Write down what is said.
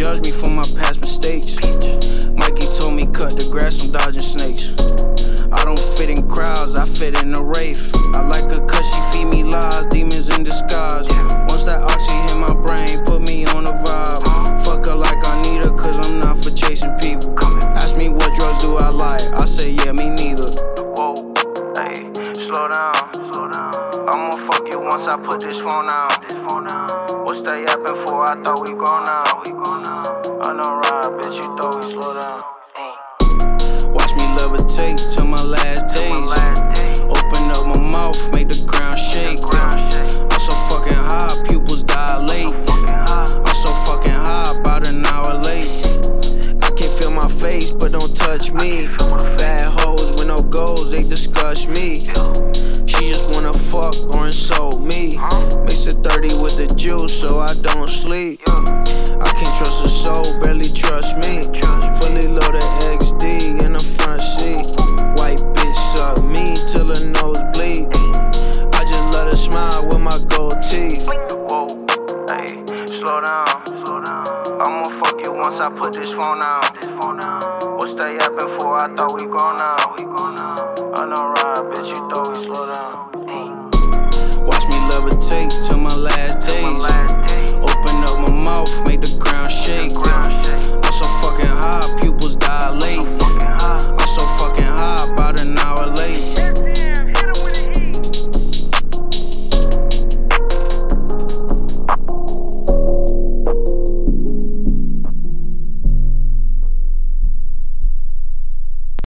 judge me for my past mistakes. Mikey told me cut the grass, I'm dodging snakes. I don't fit in crowds, I fit in a wraith. I like her cause she feed me lies, demons in disguise. Once that oxy hit my brain, put me on a vibe. Fuck her like I need her cause I'm not for chasing people. Ask me what drugs do I like, I say yeah, me neither. Whoa, hey, slow down. I'ma fuck you once I put this phone down. What's that yapping for? I thought we grown now. I know right, bitch, you thought we slow down. Watch me levitate till my last days. Open up my mouth, make the ground shake. I'm so fucking high, pupils dilate. I'm so fucking high, about an hour late. I can feel my face, but don't touch me. Bad hoes with no goals, they disgust me. She just wanna fuck or insult me. Mix a 30 with the juice so I don't sleep. I can't trust a soul, barely trust me. Fully loaded XD in the front seat. White bitch suck me till her nose bleed. I just let her smile with my gold teeth. Whoa, hey, slow down. I'ma fuck you once I put this phone down. What's that yapping for? I thought we grown now.